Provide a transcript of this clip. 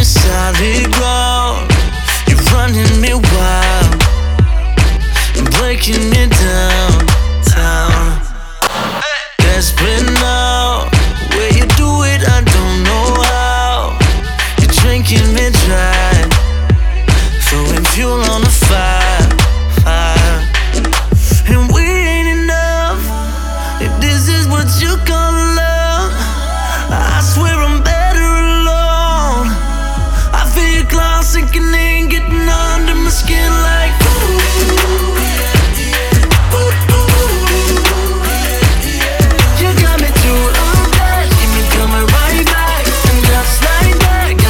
solid ground. You're running me wild, breaking me down. Desperate now, where you do it, I don't know how. You're drinking me dry.